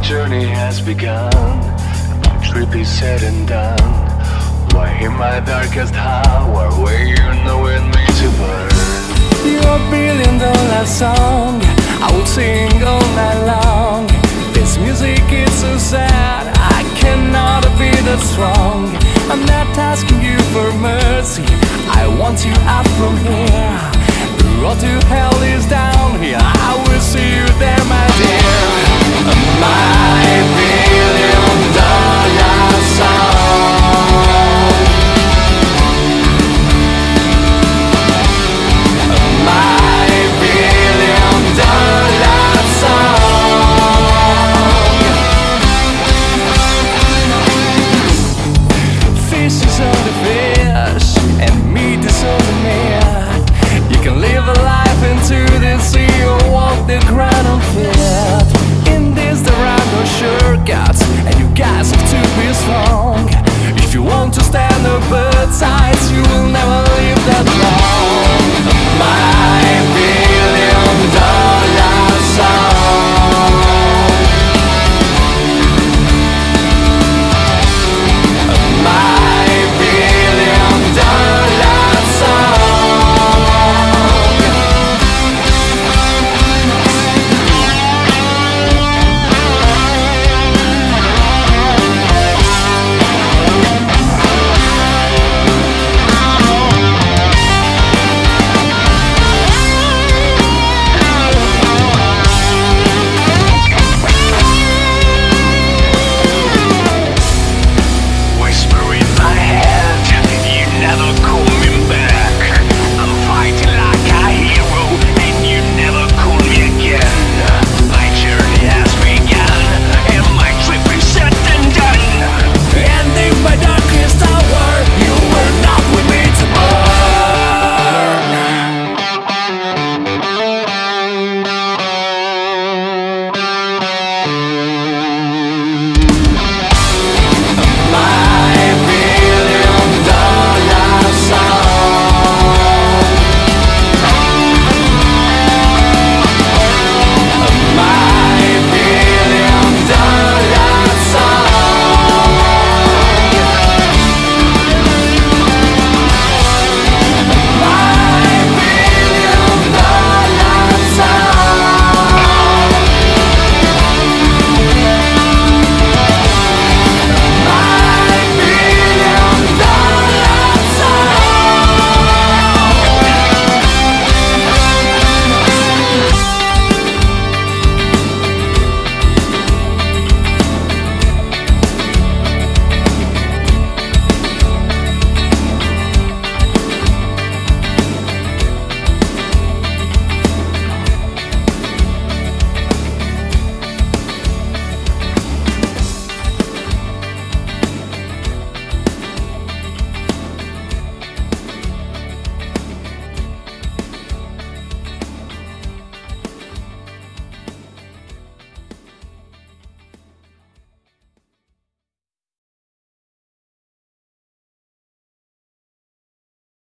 journey has begun. My trip is said and done. Why in my darkest hour were you knowing me to burn? Your $1 billion song I will sing all night long. This music is so sad, I cannot be that strong. I'm not asking you for mercy, I want you out from here. The road to hell is down here, I will see you there, my